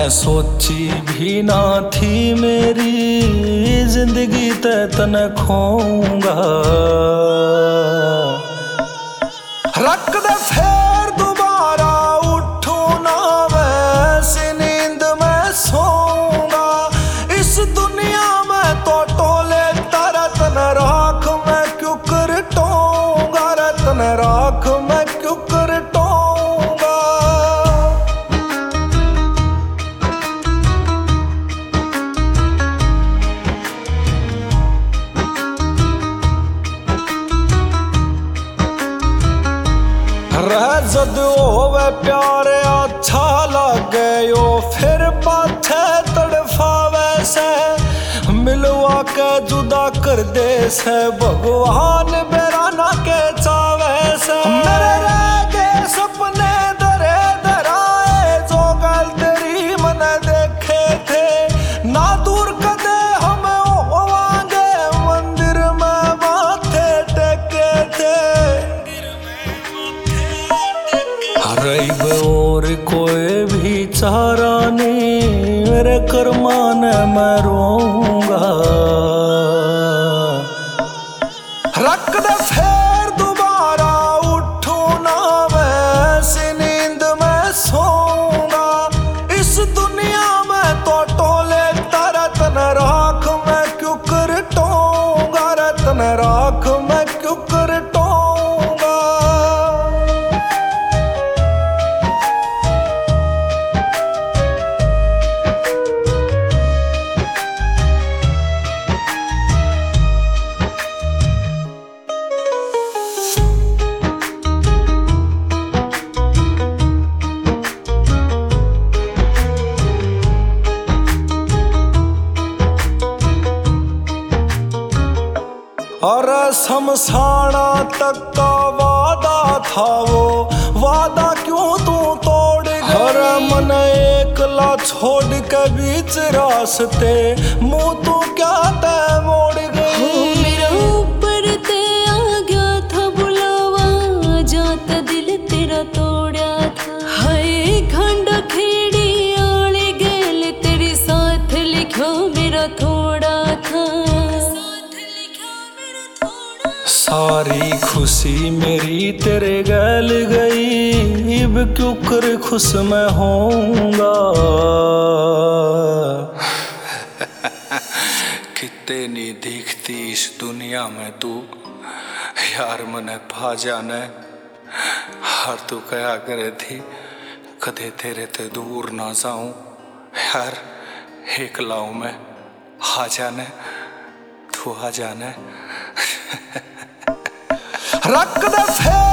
मैं सोची भी ना थी मेरी जिंदगी तन खोऊंगा। रख दे फेर दोबारा उठू ना वैसी नींद में सोऊंगा। इस दुनिया में तो टोले तरतन राख मैं क्यों कर टोऊंगा। रतन राख मैं क्यों कर टोऊंगा। रह जद होवे प्यार अच्छा लागे यो फिर पाछे तड़फावे से। मिलवा के जुदा कर दे से भगवान बेराना के चावे से। मेरे रह गए सपने दरे दराए जो गल तेरी मन देखे थे। ना दूर कदे हम होवांगे मंदिर में माथे टेके थे। रईब और कोई भी चारा नहीं मेरे कर्मा ने मैं रोऊंगा। रख दे फेर दोबारा उठू ना वैसी नींद में सोऊंगा। इस दुनिया में तो टोले तरतन राख मैं क्यों कर टोऊंगा। रतन राख मैं क्यों कर टोऊंगा। और शमशाना तक का वादा था वो वादा क्यों तू तोड़ गई। और मन एकला छोड़ के बीच रास्ते मुँह तू क्या तय मोड़ गई। मेरा ऊपर ते आ गया था बुलावा जाता दिल तेरा तोड़ा था। हाय खंड खेड़ी आले गेल तेरे साथ लिखो मेरा थोड़ा था। सारी खुशी मेरी तेरे गल गई अब क्यों कर खुश मैं होऊंगा। कितने नहीं दिखती इस दुनिया में तू यार मने पा जाने। हर तू कया करे थी कदे तेरे ते दूर ना जाऊं। यार एक लाऊं मैं आ जाने तू आ जाने। रख दे फेर